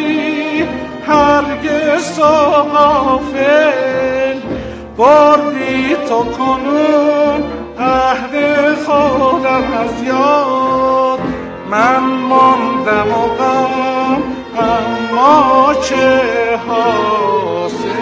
هرگز تو غافل بردی تو کنون عهد خودم از یاد. من ماندم و غم اما چه حاصل.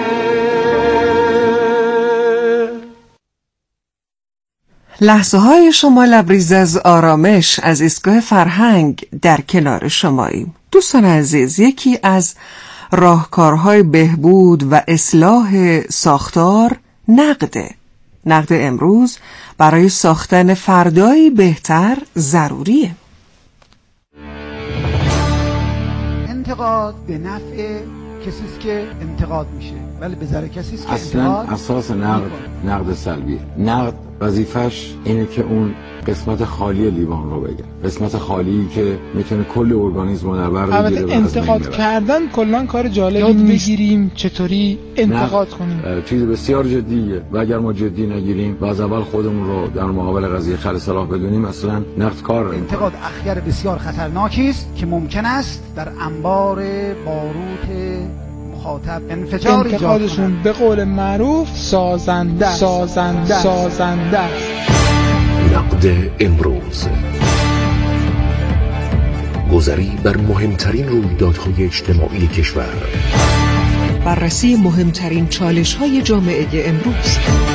لحظه های شما لبریز از آرامش از ایستگاه فرهنگ در کنار شماییم. دوستان عزیز، یکی از راهکارهای بهبود و اصلاح ساختار نقد امروز برای ساختن فردایی بهتر ضروریه. انتقاد به نفع کسی است که انتقاد میشه، ولی به ضرر کسی است که اصلا اساس نقد سلبیه. نقد وظیفش اینه که اون قسمت خالی لیوان رو بگه، قسمت خالی که میتونه کل ارگانیسم رو در بر بگیره. البته انتقاد کردن کلا کار جالبی بگیریم چطوری انتقاد کنیم. چیز بسیار جدیه و اگر ما جدی نگیریم و از اول خودمون رو در مقابل قضیه خر صلاح بدونیم، اصلا نقد کار نمی‌کنه. انتقاد اخگر بسیار خطرناکی است که ممکن است در انبار باروت مخاطب انفجار ایجاد کند. انتقادشون به قول معروف سازنده. نقد امروز، گذری بر مهمترین رویدادهای اجتماعی کشور، بررسی مهمترین چالش‌های جامعه امروز.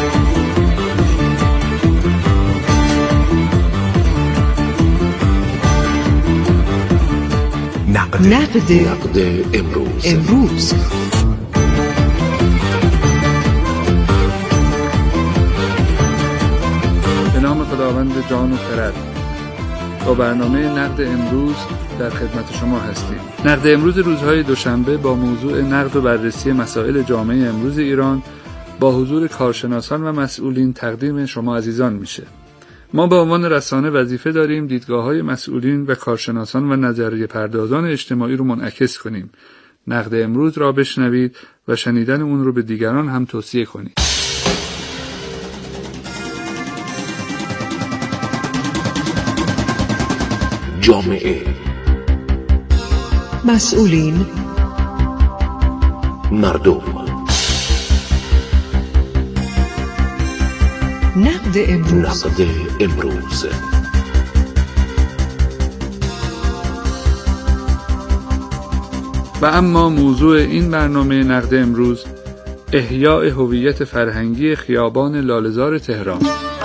نقد امروز. به نام خداوند جان و خرد. با برنامه نقد امروز در خدمت شما هستیم. نقد امروز روزهای دوشنبه با موضوع نقد و بررسی مسائل جامعه امروز ایران با حضور کارشناسان و مسئولین تقدیم شما عزیزان میشه. ما به عنوان رسانه وظیفه داریم دیدگاه‌های مسئولین و کارشناسان و نظریه پردازان اجتماعی رو منعکس کنیم. نقد امروز را بشنوید و شنیدن اون رو به دیگران هم توصیه کنید. جامعه، مسئولین، مردم. نقد امروز. و اما موضوع این برنامه نقد امروز احیاء هویت فرهنگی خیابان لاله‌زار تهران.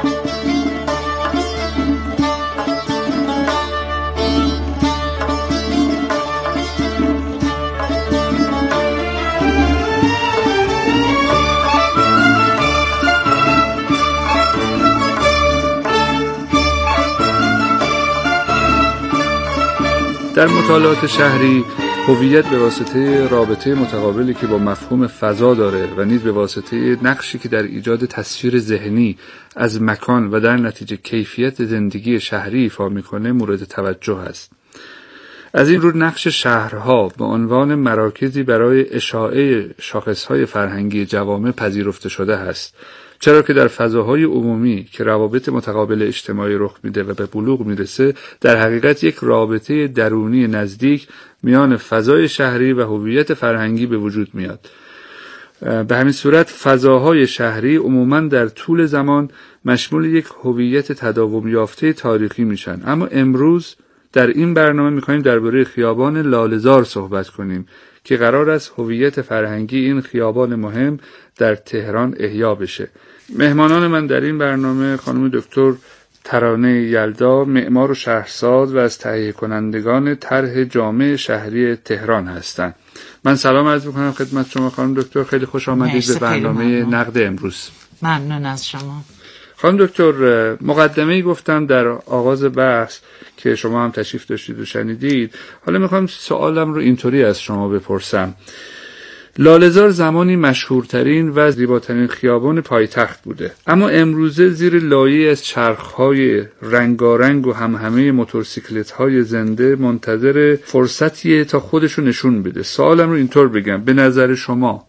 در مطالعات شهری، هویت به واسطه رابطه متقابلی که با مفهوم فضا داره و نیز به واسطه نقشی که در ایجاد تصویر ذهنی از مکان و در نتیجه کیفیت زندگی شهری ایفا میکنه مورد توجه است. از این رو نقش شهرها به عنوان مراکزی برای اشاعه شاخصهای فرهنگی جوامع پذیرفته شده است، چرا که در فضاهای عمومی که روابط متقابل اجتماعی رخ میده و به بلوغ میرسه، در حقیقت یک رابطه درونی نزدیک میان فضای شهری و هویت فرهنگی به وجود میاد. به همین صورت فضاهای شهری عموماً در طول زمان مشمول یک هویت تداوم یافته تاریخی میشن. اما امروز در این برنامه میخوایم درباره خیابان لاله‌زار صحبت کنیم که قرار است هویت فرهنگی این خیابان مهم در تهران احیا بشه. مهمانان من در این برنامه خانم دکتر ترانه یلدا، معمار و شهرساز و از تهیه کنندگان طرح جامع شهری تهران هستند. من سلام عرض می‌کنم خدمت شما خانم دکتر، خیلی خوش آمدید به برنامه نقد امروز. ممنون از شما. خانم دکتر، مقدمه‌ای گفتم در آغاز بحث که شما هم تشریف داشتید و شنیدید. حالا میخوام سوالم رو اینطوری از شما بپرسم. لاله‌زار زمانی مشهورترین و زیباترین خیابان پایتخت بوده، اما امروزه زیر لایه‌ای از چرخ‌های رنگارنگ و همهمه موتورسیکلت‌های زنده منتظر فرصتیه تا خودشو نشون بده. سوالم رو اینطور بگم، به نظر شما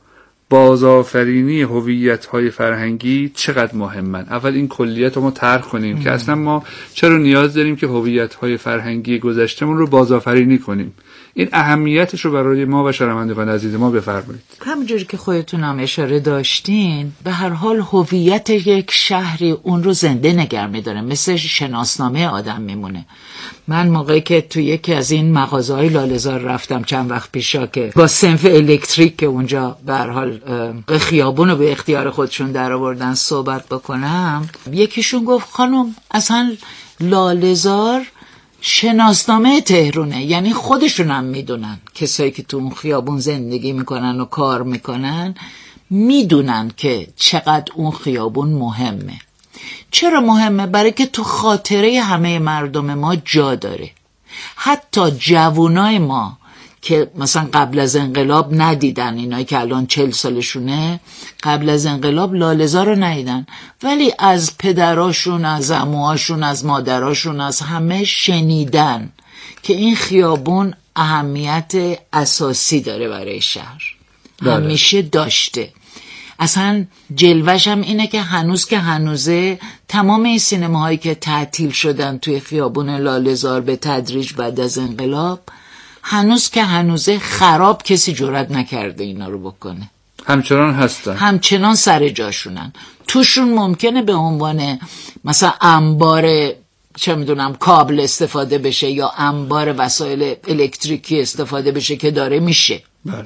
بازآفرینی هویت‌های فرهنگی چقدر مهمن. اول این کلیت رو ما طرح کنیم که اصلا ما چرا نیاز داریم که هویت‌های فرهنگی گذشتهمون رو بازآفرینی کنیم. این اهمیتش رو برای ما و شنوندگان عزیز ما بفرمایید. همونجوری که خودتون هم اشاره داشتین، به هر حال هویت یک شهری اون رو زنده نگه می‌داره، مثل شناسنامه آدم میمونه. من موقعی که تو یکی از این مغازه‌های لاله‌زار رفتم چند وقت پیشا که با صنف الکتریک که اونجا به هر حال خیابون رو به اختیار خودشون در آوردن صحبت بکنم، یکیشون گفت خانم اصلا لاله‌زار شناسنامه تهرونه، یعنی خودشون هم میدونن، کسایی که تو اون خیابون زندگی میکنن و کار میکنن میدونن که چقدر اون خیابون مهمه. چرا مهمه؟ برای که تو خاطره همه مردم ما جا داره. حتی جوانای ما که مثلا قبل از انقلاب ندیدن، اینایی که الان 40 سالشونه قبل از انقلاب لاله‌زار رو ندیدن، ولی از پدراشون، از عموهاشون، از مادراشون، از همه شنیدن که این خیابون اهمیت اساسی داره برای شهر. همیشه داشته. اصلا جلوش هم اینه که هنوز که هنوزه تمام این سینماهایی که تعطیل شدن توی خیابون لاله‌زار به تدریج بعد از انقلاب، هنوز که هنوزه خراب کسی جرئت نکرده اینا رو بکنه. همچنان هستن، همچنان سر جاشونن. توشون ممکنه به عنوان مثلا انبار چه میدونم کابل استفاده بشه یا انبار وسایل الکتریکی استفاده بشه که داره میشه. بله.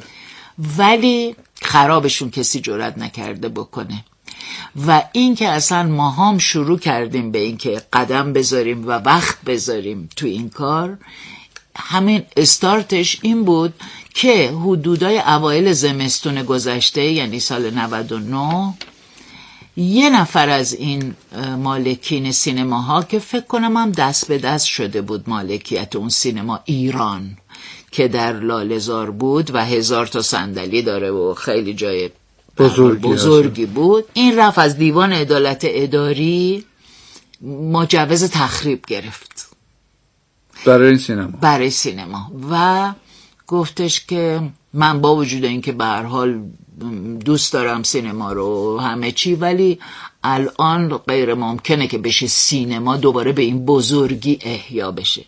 ولی خرابشون کسی جرئت نکرده بکنه. و این که اصلا ما هم شروع کردیم به این که قدم بذاریم و وقت بذاریم تو این کار، همین استارتش این بود که حدودای اوایل زمستون گذشته، یعنی سال 99، یه نفر از این مالکین سینماها که فکر کنم هم دست به دست شده بود مالکیت اون سینما ایران که در لاله‌زار بود و 1000 تا صندلی داره و خیلی جای بزرگی بود، این رفت از دیوان عدالت اداری مجوز تخریب گرفت برای سینما و گفتش که من با وجود این که به هر حال دوست دارم سینما رو همه چی، ولی الان غیر ممکنه که بشه سینما دوباره به این بزرگی احیا بشه.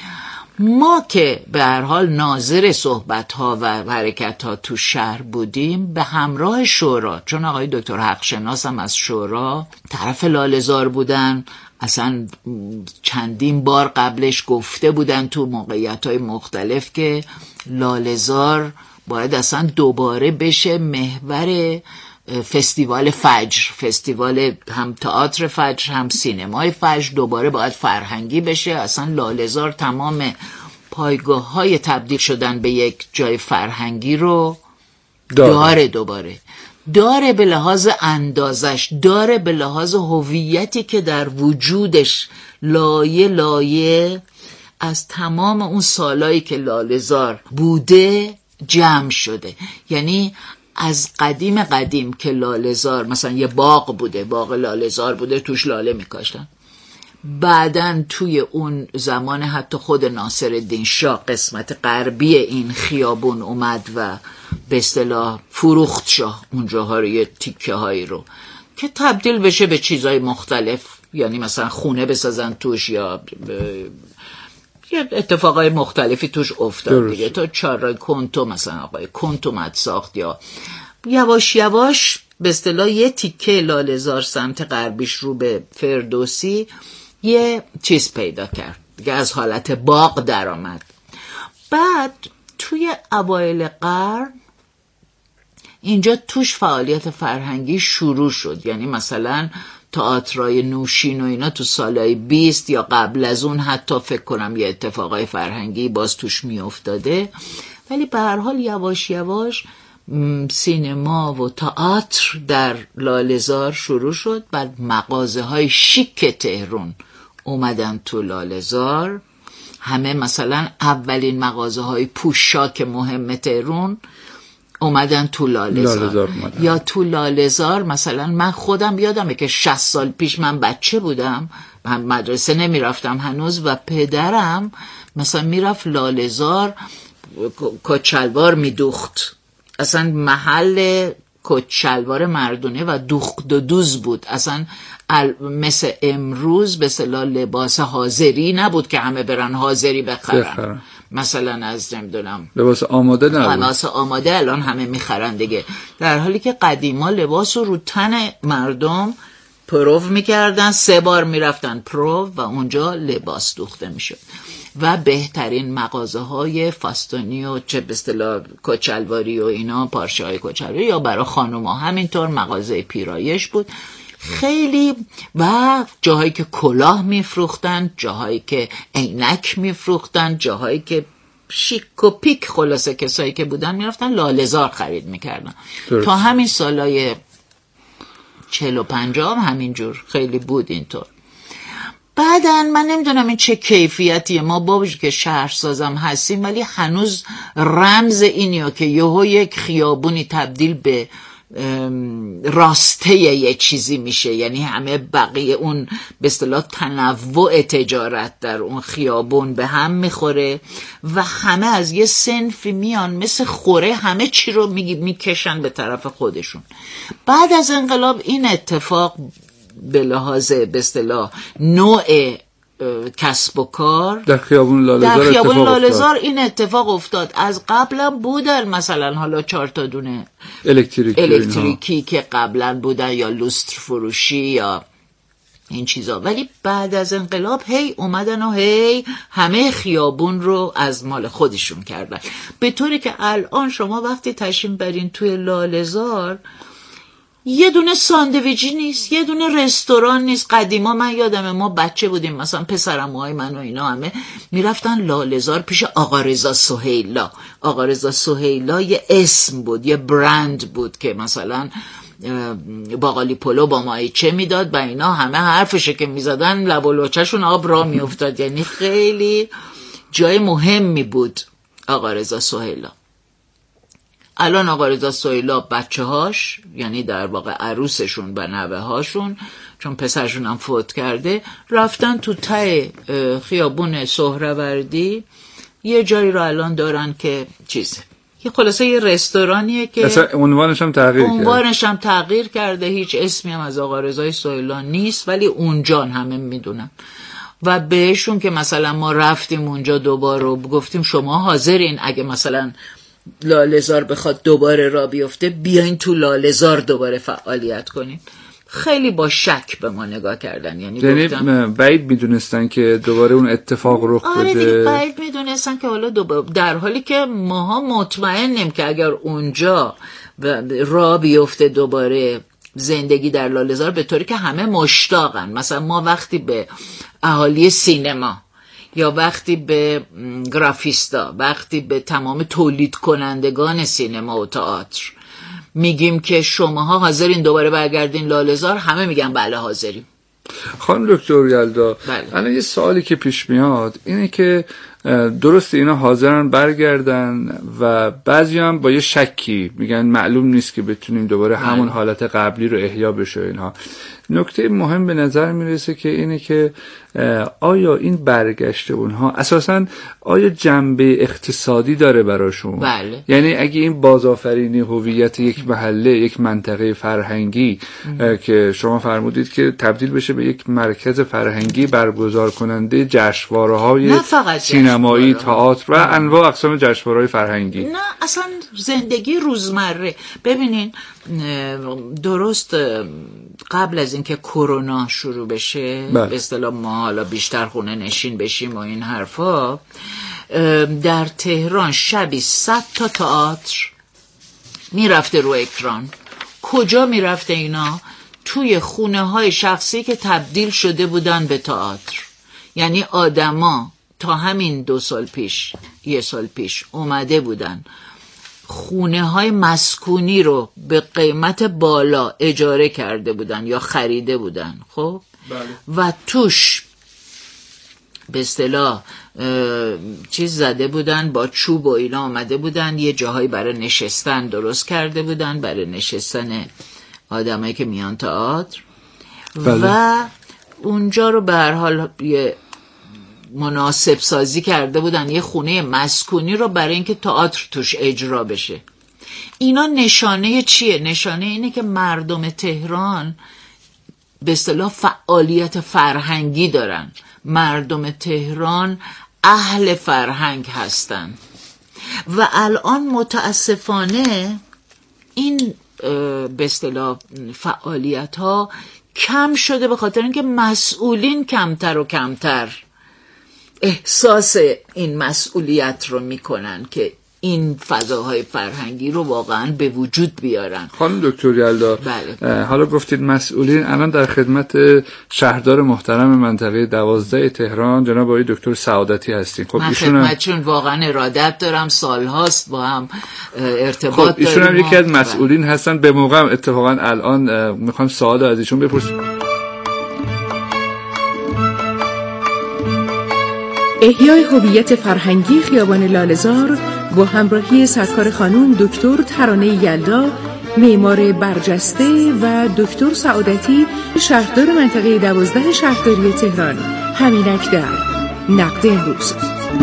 ما که به هر حال ناظر صحبت‌ها و حرکت‌ها تو شهر بودیم به همراه شورا، چون آقای دکتر حقشناس هم از شورا طرف لاله‌زار بودن، اصلا چندین بار قبلش گفته بودن تو موقعیت‌های مختلف که لاله‌زار باید اصلا دوباره بشه محور فستیوال فجر، فستیوال هم تئاتر فجر هم سینمای فجر، دوباره باید فرهنگی بشه. اصلا لاله‌زار تمام پایگاه‌های تبدیل شدن به یک جای فرهنگی رو داره، دوباره داره به لحاظ اندازش، داره به لحاظ هویتی که در وجودش لایه لایه از تمام اون سالایی که لاله‌زار بوده جمع شده. یعنی از قدیم که لاله‌زار مثلا یه باغ بوده، باغ لاله‌زار بوده، توش لاله میکاشتن، بعدن توی اون زمان حتی خود ناصرالدین شاه قسمت غربی این خیابون اومد و به اصطلاح فروخت شاه اونجاها رو، یه تیکه هایی رو که تبدیل بشه به چیزهای مختلف، یعنی مثلا خونه بسازن توش یا یه اتفاقای مختلفی توش افتاد دیگه. تا چهارراه کنتو مثلا آقای کنتو مد ساخت، یا یواش یواش به اصطلاح یه تیکه لاله‌زار سمت غربیش رو به فردوسی یه چیز پیدا کرد دیگه، از حالت باغ در آمد. بعد توی اوایل قرن اینجا توش فعالیت فرهنگی شروع شد، یعنی مثلا تئاترای نوشین و اینا تو سالهای 20 یا قبل از اون حتی فکر کنم یه اتفاقای فرهنگی باز توش می افتاده، ولی به هر حال یواش یواش سینما و تئاتر در لاله‌زار شروع شد. بعد مغازه‌های شیک تهران اومدن تو لاله‌زار، همه مثلا اولین مغازه‌های پوشاک مهم تهران اومدن تو لاله‌زار. یا تو لاله‌زار مثلا من خودم یادمه که 60 سال پیش من بچه بودم، من مدرسه نمیرفتم هنوز و پدرم مثلا میرفت لاله‌زار کچلوار میدوخت، اصلا محل کت شلوار مردونه و دوخت و دوز بود. اصلا مثل امروز به اصطلاح لباس حاضری نبود که همه برن حاضری بخرن. مثلا از نمیدونم لباس آماده نبود. لباس آماده الان همه میخرن دیگه، در حالی که قدیما لباس رو تن مردم پرو میکردن، 3 بار میرفتن پرو و اونجا لباس دوخته میشد. و بهترین مغازه های فاستانی و چه به اصطلاح کچلواری و اینا، پارچه های کچلواری، یا برای خانوما همینطور مغازه پیرایش بود خیلی. و جاهایی که کلاه میفروختن، جاهایی که عینک میفروختن، جاهایی که شیک و پیک، خلاصه کسایی که بودن میرفتن لاله‌زار خرید میکردن. تا همین سالای 40 و 50 همینجور خیلی بود اینطور. بعدن من نمیدونم این چه کیفیتیه، ما با وجود که شهرسازم هستیم ولی هنوز رمز اینیه که یهو یک خیابونی تبدیل به راسته یه چیزی میشه، یعنی همه بقیه اون به اصطلاح تنوع تجارت در اون خیابون به هم میخوره و همه از یه صنفی میان مثل خوره همه چی رو میکشن به طرف خودشون. بعد از انقلاب این اتفاق به لحاظ به اصطلاح نوع کسب و کار در خیابون لاله‌زار این اتفاق افتاد. از قبلا بودن مثلا حالا 4 تا دونه الکتریکی که قبلا بودن، یا لوستر فروشی یا این چیزا، ولی بعد از انقلاب هی اومدن و هی همه خیابون رو از مال خودشون کردن، به طوری که الان شما وقتی تشریف برین توی لاله‌زار یه دونه ساندویجی نیست، یه دونه رستوران نیست. قدیما من یادمه ما بچه بودیم، مثلا پسرموهای من و اینا همه میرفتن لاله‌زار پیش آقا رضا سهیلا. آقا رضا سهیلا یه اسم بود، یه برند بود که مثلا باقالی پلو با مایچه میداد و اینا، همه حرفشه که میزدن لب و لوچه‌شون آب را میافتاد. یعنی خیلی جای مهمی بود آقا رضا سهیلا. الان آقا رضا سهیلا بچه‌هاش، یعنی در واقع عروسشون و نوه هاشون، چون پسرشون هم فوت کرده، رفتن تو ته خیابون سهروردی یه جایی رو الان دارن که یه خلاصه یه رستورانیه که اصلا عنوانش هم تغییر کرده. هیچ اسمی هم از آقا رضا سهیلا نیست ولی اونجا همه میدونن. و بهشون که مثلا ما رفتیم اونجا دوباره و گفتیم شما حاضرین اگه مثلا لاله‌زار بخواد دوباره را بیفته بیاین تو لاله‌زار دوباره فعالیت کنیم، خیلی با شک به ما نگاه کردن. یعنی بعید میدونستن که دوباره اون اتفاق رخ بده. آره بعید میدونستن که حالا در حالی که ماها مطمئنیم که اگر اونجا را بیفته دوباره زندگی در لاله‌زار، به طوری که همه مشتاقن. مثلا ما وقتی به اهالی سینما یا وقتی به گرافیستا، وقتی به تمام تولید کنندگان سینما و تئاتر میگیم که شماها حاضرین دوباره برگردین لاله‌زار، همه میگن بله حاضریم. خانم دکتر یلدا، الان یه سوالی که پیش میاد اینه که درسته اینا حاضرن برگردن و بعضی هم با یه شکی میگن معلوم نیست که بتونیم دوباره همون حالت قبلی رو احیا بشه. اینها نکته مهم به نظر میرسه که اینه که آیا این برگشت اونها اساساً آیا جنبه اقتصادی داره براشون؟ بله. یعنی اگه این بازآفرینی هویت یک محله، یک منطقه فرهنگی که شما فرمودید که تبدیل بشه به یک مرکز فرهنگی برگزار کننده جشنواره‌های سینمایی، تئاتر و انواع اقسام جشنواره‌های فرهنگی، نه اصلا زندگی روزمره. ببینین درست قبل از اینکه کرونا شروع بشه، به اصطلاح ما حالا بیشتر خونه نشین بشیم و این حرفا، در تهران شبی 100 تا تئاتر میرفته رو اکران. کجا میرفته اینا؟ توی خونه های شخصی که تبدیل شده بودن به تئاتر. یعنی آدما تا همین 2 سال پیش، 1 سال پیش اومده بودن خونه های مسکونی رو به قیمت بالا اجاره کرده بودن یا خریده بودن، خب و توش به اصطلاح چیز زده بودن، با چوب و اینا آمده بودن، یه جاهایی برای نشستن درست کرده بودن، برای نشستن آدمایی که میان تئاتر و اونجا رو به هر حال یه مناسب سازی کرده بودن، یه خونه مسکونی رو برای اینکه تئاتر توش اجرا بشه. اینا نشانه چیه؟ نشانه اینه که مردم تهران به اصطلاح فعالیت فرهنگی دارن، مردم تهران اهل فرهنگ هستن و الان متاسفانه این به اصطلاح فعالیت ها کم شده به خاطر اینکه مسئولین کمتر و کمتر احساس این مسئولیت رو میکنن که این فضاهای فرهنگی رو واقعا به وجود بیارن. خانم دکتر یلدا، بله. حالا گفتید مسئولین، الان در خدمت شهردار محترم منطقه 12 تهران جناب آقای دکتر سعادتی هستیم. خب من ایشون خدمتشون واقعا ارادت دارم، سالهاست با هم ارتباط خب ایشون هم داریم. یکی از مسئولین هستن. به موقع اتفاقا الان میخوام سوال از ایشون بپرسیم. احیای هویت فرهنگی خیابان لاله‌زار با همراهی سرکار خانم دکتر ترانه یلدا، معمار برجسته و دکتر سعادتی، شهردار منطقه 12 شهرداری تهران، همینک در نقد امروز.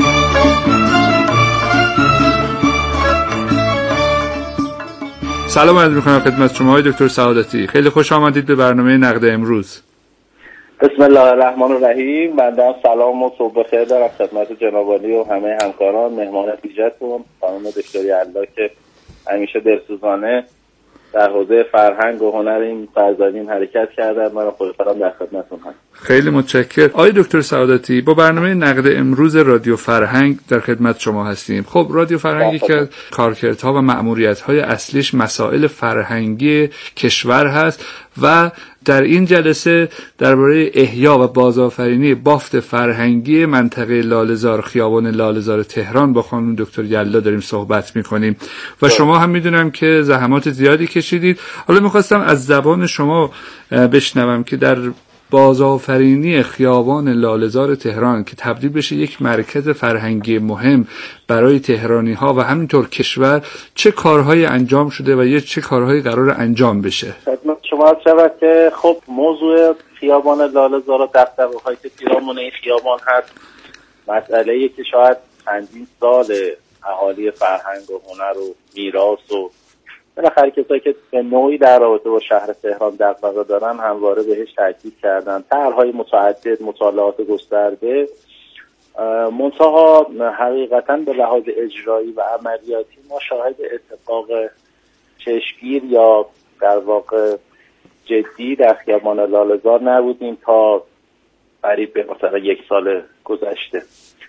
سلام عرض می‌کنم خدمت شما های دکتر سعادتی. خیلی خوش آمدید به برنامه نقد امروز. بسم الله الرحمن الرحیم. بنده سلام و صبح بخیر دارم خدمت جناب عالی و همه همکاران، مهمان ویژه‌تون خانم دکتر یلدا که همیشه دلسوزانه در حوزه فرهنگ و هنر این فرزانین حرکت کردن. من خوشحالم در خدمتتون هستم. خیلی متشکرم. آقای دکتر سعادتی، با برنامه نقد امروز رادیو فرهنگ در خدمت شما هستیم. خب رادیو فرهنگی که کارکردها و مأموریت‌های اصلیش مسائل فرهنگی کشور هست و در این جلسه درباره احیا و بازآفرینی بافت فرهنگی منطقه لاله‌زار، خیابان لاله‌زار تهران با خانم دکتر یلدا داریم صحبت می‌کنیم و شما هم می‌دونم که زحمات زیادی کشیدید. حالا می‌خواستم از زبان شما بشنوم که در بازآفرینی خیابان لاله‌زار تهران که تبدیل بشه یک مرکز فرهنگی مهم برای تهرانی‌ها و همینطور کشور، چه کارهایی انجام شده و چه کارهایی قرار انجام بشه؟ خدمت شما شود که خب موضوع خیابان لاله‌زار و دغدغه‌هایی که پیرامون این خیابان هست مسئله‌ای که شاید چندین سال اهالی فرهنگ و هنر و میراث و بالاخره کسایی که به نوعی در رابطه با شهر تهران دغدغه دارن همواره بهش تاکید کردن. طرح‌های متعدد، مطالعات گسترده، منتها حقیقتاً به لحاظ اجرایی و عملیاتی ما شاهد اتفاق چشمگیر یا در واقع جدی در خیابان لاله‌زار نبودیم تا قریب به مثلا 1 سال گذشته.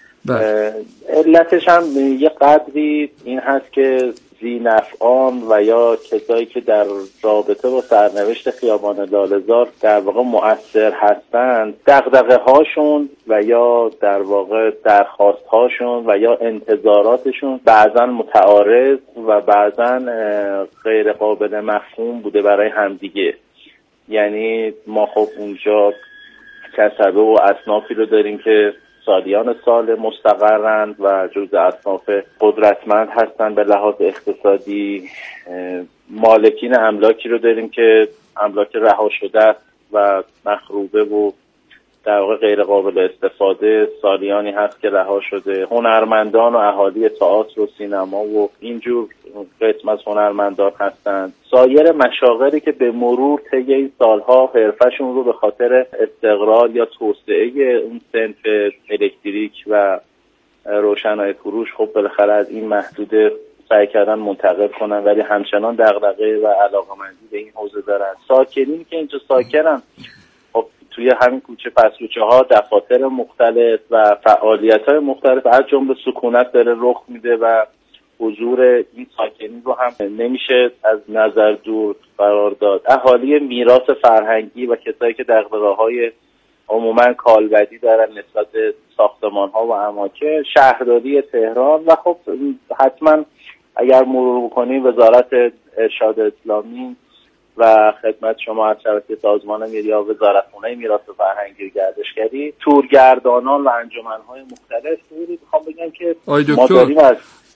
علتش هم یه قدری این هست که ذی‌نفعان و یا کسایی که در رابطه با سرنوشت خیابان لاله‌زار در واقع مؤثر هستند، دغدغه هاشون و یا در واقع درخواست هاشون و یا انتظاراتشون بعضا متعارض و بعضا غیر قابل مفهوم بوده برای همدیگه. یعنی ما خب اونجا کسبه و اصنافی رو داریم که سالیان سال مستقرند و جزء اصناف قدرتمند هستند به لحاظ اقتصادی. مالکین املاکی رو داریم که املاک رها شده است و مخروبه و در واقع غیر قابل استفاده، سالیانی هست که رها شده. هنرمندان و اهالی تئاتر و سینما و اینجور قسم از هنرمندان هستند. سایر مشاغلی که به مرور طی این سالها حرفشون رو به خاطر استقرار یا توسعه اون صنف الکتریک و روشنایی فروش خب بالاخره از این محدوده سعی کردن منتقل کنن، ولی همچنان دغدغه و علاقه‌مندی به این حوزه دارن. ساکنین که اینجا ساکنن خب توی همین کوچه پس‌کوچه ها دفاتر مختلف و فعالیت‌های مختلف از جمله سکونت داره رخ میده و حضور این ساکنین رو هم نمیشه از نظر دور قرار داد. اهالی میراث فرهنگی و کسایی که دغدغه‌های عموما کالبدی دارن نسبت به ساختمان‌ها و اماکن، شهرداری تهران و خب حتما اگر مرور بکنیم وزارت ارشاد اسلامی و خدمت شما از شبکه سازمان یا وزارتخانه میراث فرهنگی و گردشگری، تورگردانان و انجمن‌های مختلف میخوام بگم که ما داریم از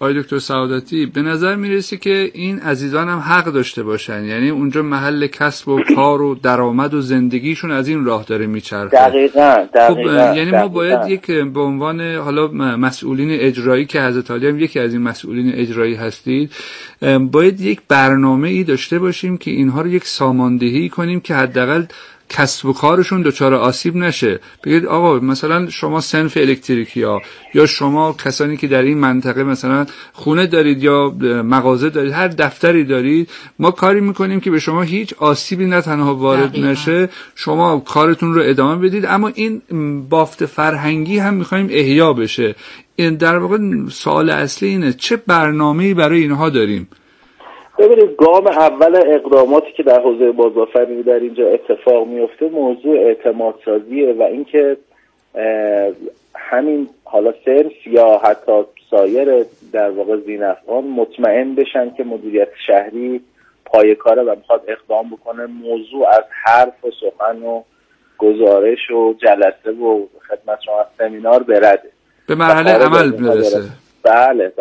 آقای دکتر سعادتی، به نظر میرسه که این عزیزان هم حق داشته باشن، یعنی اونجا محل کسب و کار و درآمد و زندگیشون از این راه داره میچرخه. دقیقاً. خب یعنی ما باید یک به عنوان حالا مسئولین اجرایی که حضرت علی هم یکی از این مسئولین اجرایی هستید، باید یک برنامه‌ای داشته باشیم که اینها رو یک ساماندهی کنیم که حداقل کسب و کارشون دچار آسیب نشه. بگید آقا مثلا شما صنف الکتریکیا یا شما کسانی که در این منطقه مثلا خونه دارید یا مغازه دارید، هر دفتری دارید، ما کاری میکنیم که به شما هیچ آسیبی نه تنها وارد نشه، شما کارتون رو ادامه بدید، اما این بافت فرهنگی هم میخوایم احیا بشه. این در واقع سوال اصلی اینه چه برنامه‌ای برای اینها داریم؟ ببینید، گام اول اقداماتی که در حوزه بازآفرینی در اینجا اتفاق میفته موضوع اعتماد سازیه و اینکه همین حالا صرف یا حتی سایر در واقع ذی‌نفعان مطمئن بشن که مدیریت شهری پایه‌کاره و میخواد اقدام بکنه، موضوع از حرف و سخن و گزارش و جلسه و خدمت شما سمینار برده، به مرحله عمل برسه. بله.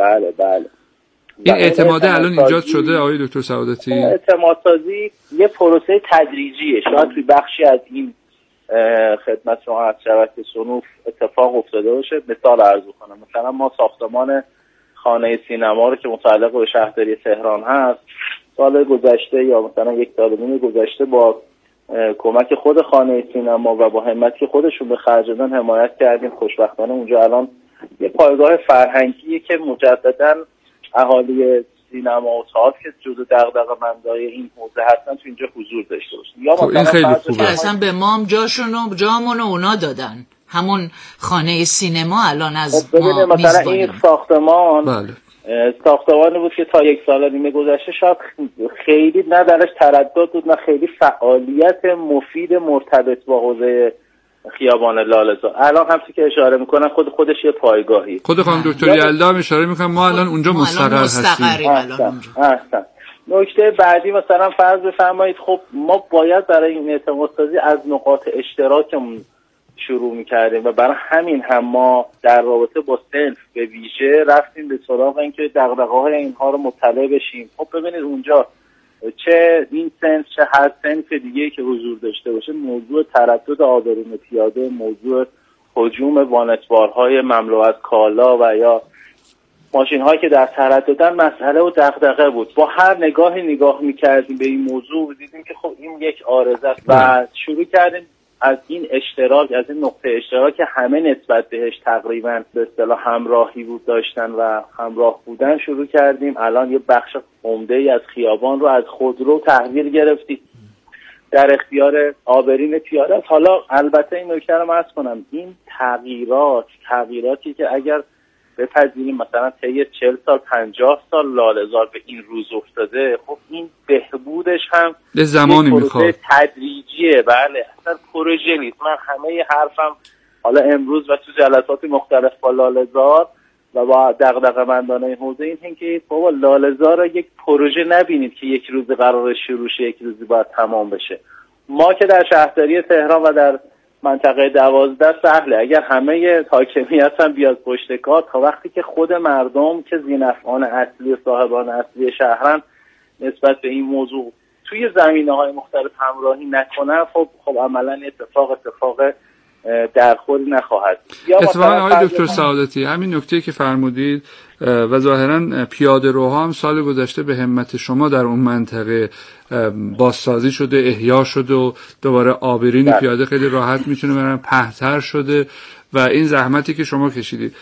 این اعتماده الان ایجاد شده آقای دکتر سعادتی؟ اعتمادسازی یه پروسه تدریجیه. شاید توی بخشی از این خدمت شما از شبکه صنوف اتفاق افتاده باشه. مثال عرض کنم، مثلا ما ساختمان خانه سینما رو که متعلق به شهرداری تهران هست، سال گذشته یا مثلا 1 سال و نیم گذشته با کمک خود خانه سینما و با همتی که خودشون به خرج دادن حمایت کردیم. خوشبختانه اونجا الان یه پایگاه فرهنگیه که مجدداً اهالی سینما و تئاتر که جزو دغدغه‌مندای این حوزه هستن تو اینجا حضور داشته باشن. یا خب این خیلی خوبه. اصلا به ما هم جامون اونا دادن، همون خانه سینما الان از ما مثلا این ساختمان ساختمانی بود که تا 1 سال و نیم گذشته شاید خیلی نه درش تردد بود نه خیلی فعالیت مفید مرتبط با حوزه خیابان لاله‌زار. الان همچی که اشاره میکنن خودش یه پایگاهی. خود خانم دکتر یلدا هم اشاره میکنن ما الان اونجا مستقر هستیم. احسن. نکته بعدی مثلا فرض بفرمایید خب ما باید برای این اعتمادسازی از نقاط اشتراکمون شروع میکردیم و برای همین هم ما در رابطه با صنف به ویژه رفتیم به سراغ اینکه دغدغه‌های اینها رو مطلع بشیم. خب ببینید اونجا چه این صنف چه هر صنف دیگه‌ای که حضور داشته باشه، موضوع تردد آبرون پیاده، موضوع هجوم وانتبارهای مملو از کالا و یا ماشین‌هایی که در ترددن مسئله و دغدغه بود. با هر نگاه می‌کردیم به این موضوع دیدیم که خب این یک عارضه است و شروع کردیم از این اشتراک، از این نقطه اشتراک که همه نسبت بهش تقریبا به اصطلاح همراهی بود داشتن و همراه بودن شروع کردیم. الان یه بخش عمده‌ای از خیابان رو از خودرو تحویل گرفتیم در اختیار آبرین پیاده است. حالا البته این نکته رو عرض کنم، این تغییراتی که اگر بپذیریم مثلا طی 40 سال 50 سال لاله‌زار به این روز افتاده، خب این بهبودش هم به زمانی میخواد، تدریجیه. بله، اصلا پروژه نیست. من همه حرفم حالا امروز و تو جلسات مختلف با لاله‌زار و با دغدغه‌مندان این حوزه این که بابا لاله‌زار رو یک پروژه نبینید که یک روز قرار شروع شه، یک روزی باید تمام بشه. ما که در شهرداری تهران و در منطقه 12 سهله، اگر همه حاکمیت هم بیاد پشت کار، تا وقتی که خود مردم که ذی‌نفعان اصلی و صاحبان اصلی شهرن نسبت به این موضوع توی زمینه‌های مختلف همراهی نکنن، خب عملاً اتفاق درخوری نخواهد. اتفاقا آقای دکتر سعادتی همین نکته که فرمودید و ظاهرا پیاده روها هم سال گذشته به همت شما در اون منطقه بازسازی شده، احیا شده و دوباره آبرین پیاده خیلی راحت میتونه برن، پهن‌تر شده و این زحمتی که شما کشیدید.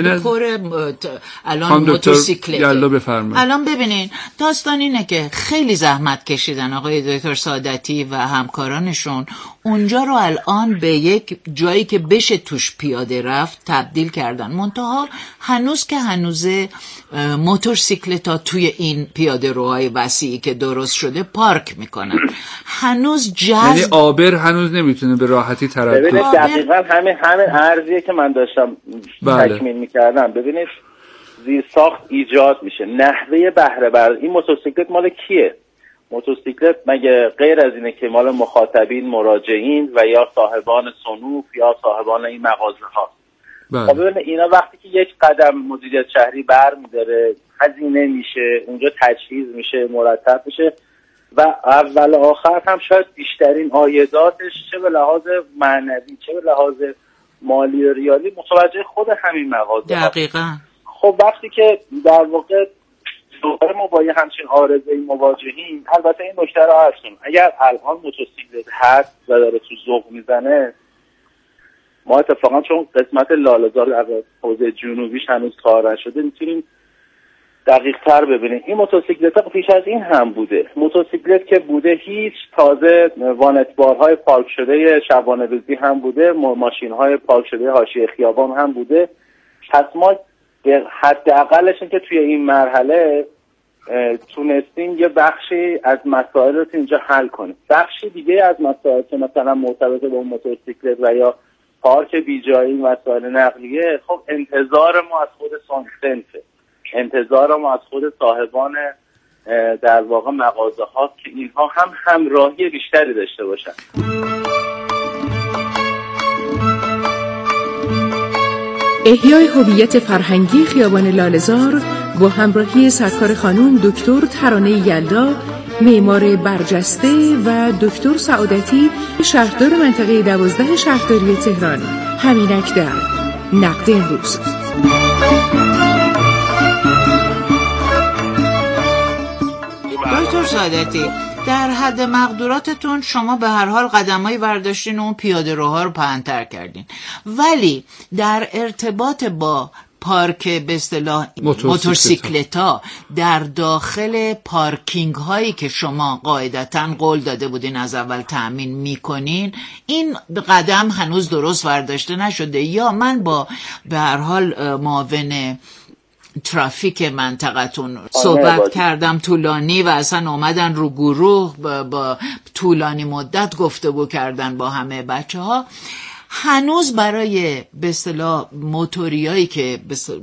الان موتورسیکلت الان ببینین داستان اینه که خیلی زحمت کشیدن آقای دکتر سعادتی و همکارانشون، اونجا رو الان به یک جایی که بشه توش پیاده رفت تبدیل کردن. منتها هنوز موتورسیکلت ها توی این پیاده روهای وسیعی که درست شده پارک میکنن. هنوز یعنی آبر هنوز نمیتونه به راحتی تردد. ببینید دقیقاً همین عرضیه که من داشتم تکمیل میکردم. ببینید زیر ساخت ایجاد میشه، نحوه بهره برداری. این موتورسیکلت مال کیه؟ موتورسیکلت مگه غیر از اینه که مال مخاطبین، مراجعین و یا صاحبان صنوف یا صاحبان این مغازه ها؟ خب ببین اینا وقتی که یک قدم مدیریت شهری برمی‌داره، هزینه میشه، اونجا تجهیز میشه، مرتب میشه و اول آخر هم شاید بیشترین عایداتش چه به لحاظ معنوی چه به لحاظ مالی و ریالی متوجه خود همین مغازه. دقیقاً. خب وقتی که در واقع دوباره ما با یه همچین عارضه‌ای مواجهیم، البته این نکته رو عرض کنم، اگر الان موتورسیکلت هست و داره تو ذوق میزنه، ما اتفاقا چون قسمت لاله‌زار در حوزه جنوبیش هنوز کار نشده میتونیم دقیق تر ببینیم. این موتورسیکلت ها پیش از این هم بوده، موتورسیکلت که بوده هیچ، تازه وانتبارهای پارک شده شبانه روزی هم بوده، ماشین های پارک شده حاشیه خیابان هم بوده. پس ما حداقلش این که توی این مرحله تونستیم یه بخشی از مسائل رو اینجا حل کنیم. بخشی دیگه از مسائل که مثلا مرتبط با موتورسیکلت و یا پارک بیجایی مسائل نقلیه، خب انتظار ما از خود صنفه، انتظار ما از خود صاحبان در واقع مغازه ها که اینها هم همراهی بیشتری داشته باشن. احیای هویت فرهنگی خیابان لاله‌زار با همراهی سرکار خانم دکتر ترانه یلدا، معمار برجسته و دکتر سعادتی، شهردار منطقه 12 شهرداری تهران، همینک در نقد امروز. دکتر سعادتی، در حد مقدوراتتون شما به هر حال قدمایی برداشتین و اون پیاده روها رو پهن‌تر کردین، ولی در ارتباط با پارک به اصطلاح موتورسیکلتا در داخل پارکینگ هایی که شما قاعدتاً قول داده بودین از اول تأمین میکنین، این قدم هنوز درست برداشته نشده؟ یا من با به هر حال معاون ترافیک منطقتون صحبت کردم طولانی و اصلا اومدن رو گروه با طولانی مدت گفتگو کردن با همه بچه ها، هنوز برای به اصطلاح موتوریایی که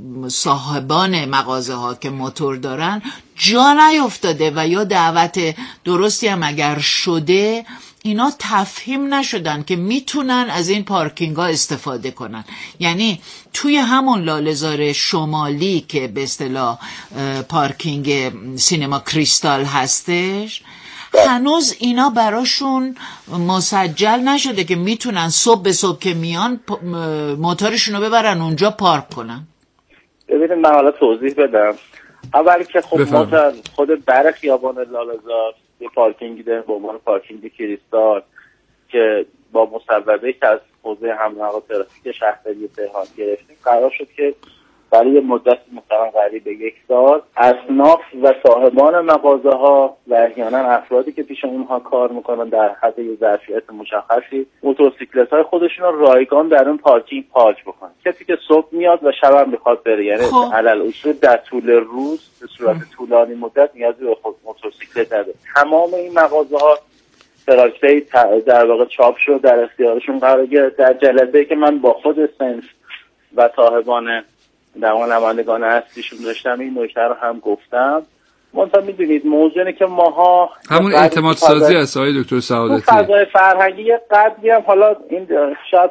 صاحبان مغازه ها که موتور دارن جا نیفتاده و یا دعوت درستی هم اگر شده اینا تفهیم نشدن که میتونن از این پارکینگ ها استفاده کنن. یعنی توی همون لاله‌زار شمالی که به اصطلاح پارکینگ سینما کریستال هستش، هنوز اینا براشون مسجل نشده که میتونن صبح به صبح که میان موتورشون رو ببرن اونجا پارک کنن. ببینید من حالا توضیح بدم. اولی که خب ما در خود بر خیابان لاله‌زار یه پارکینگی داریم به عنوان پارکینگ کریستال که با مصوبه‌ای که از حوزه حمل و ترافیک شهرداری تهران گرفتیم قرار شد که برای مدت مثلا قریب به 1 سال اصناف و صاحبان مغازه ها و احیانا افرادی که پیش اونها کار میکنن در حد یه ظرفیت مشخصی موتورسیکلت های خودشون رو رایگان در اون پارکینگ پارک بکنن. کسی که صبح میاد و شب هم میخواد بره، یعنی علل اصول در طول روز به صورت طولانی مدت نیازی به موتورسیکلت نداره. تمام این مغازه ها تراکتایی در واقع چاپ شد، در اختیارشون قرار گرفت. در جلسه‌ای که من با خود سنف و صاحبان در واقع نمایندگان اصلیشون داشتم این نکته رو هم گفتم. منتها میدونید موضوع اینه که ماها همون اعتماد سازی است آقای دکتر سعادتی. فضای فرهنگی یه قدری هم، حالا این شاید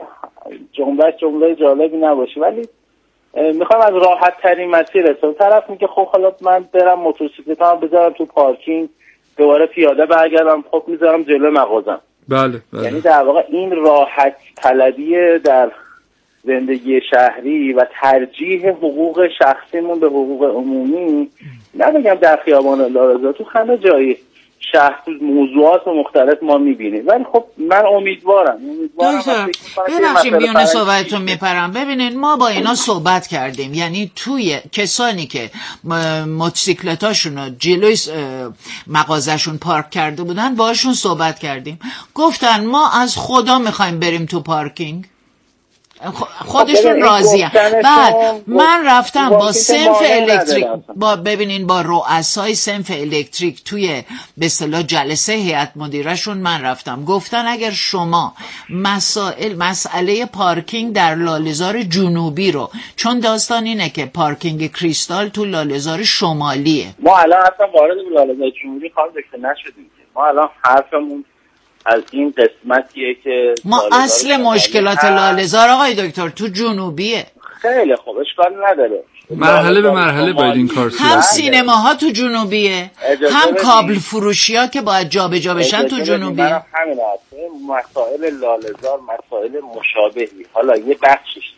جمله جالبی نباشه ولی میخوام از راحت ترین مسیر است. طرف میگه خب حالا من برم موتورسیکلتام بذارم تو پارکینگ دوباره پیاده برگردم، خب میذارم جلوی مغازم. بله. یعنی در واقع این راحت طلبی در زندگی شهری و ترجیح حقوق شخصیمون به حقوق عمومی، نمیگم در خیابان لاله‌زار، تو همه جایی شهر موضوعات مختلف ما میبینیم. ولی خب من امیدوارم ببخشید میونه صحبتتون میپرم. ببینید ما با اینا صحبت کردیم، یعنی توی کسانی که موتورسیکلتاشون رو جلوی مغازهشون پارک کرده بودن باشون صحبت کردیم، گفتن ما از خدا میخوایم بریم تو پارکینگ، خودشون راضیه. بعد من رفتم با صنف الکتریک ببینین با رؤسای صنف الکتریک توی به اصطلاح جلسه هیئت مدیرهشون من رفتم، گفتن اگر شما مسئله پارکینگ در لاله‌زار جنوبی رو، چون داستان اینه که پارکینگ کریستال تو لاله‌زار شمالیه، ما الان اصلا وارد لاله‌زار جنوبی خالص نشدیم، ما الان حرفمون از این قسمتیه که ما اصل مشکلات لاله‌زار آقای دکتر تو جنوبیه. خیلی خوب، اشکال نداره. مرحله به مرحله باید این کار صورت هم بگیره. سینماها تو جنوبیه، هم کابل فروشی ها که باید جابجا بشن تو جنوبیه. منم همین هست. مسائل لاله‌زار مسائل مشابهی، حالا یه بخشش